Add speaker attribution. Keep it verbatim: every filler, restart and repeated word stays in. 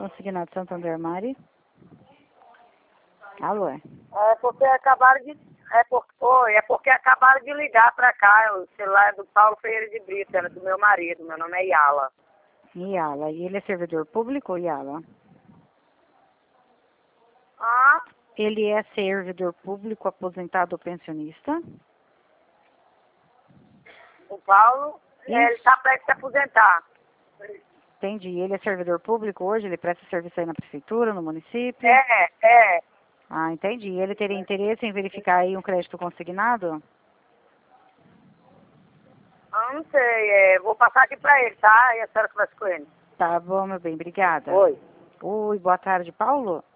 Speaker 1: consignado Santander Mari. Alô?
Speaker 2: É porque acabaram de. É, por, oi, é porque acabaram de ligar pra cá. O celular é do Paulo Ferreira de Brito, era do meu marido. Meu nome é Yala.
Speaker 1: Yala. E ele é servidor público ou Yala?
Speaker 2: Ah,
Speaker 1: Ele é servidor público, aposentado ou pensionista?
Speaker 2: o Paulo, é, ele tá prestes a se aposentar.
Speaker 1: Entendi. Ele é servidor público hoje? Ele presta serviço aí na prefeitura, no município?
Speaker 2: É, é.
Speaker 1: Ah, entendi. Ele teria interesse em verificar aí um crédito consignado?
Speaker 2: Eu não sei, é, vou passar aqui pra ele, tá? E a senhora conversa com ele.
Speaker 1: Tá bom, meu bem. Obrigada.
Speaker 2: Oi.
Speaker 1: Oi, boa tarde, Paulo.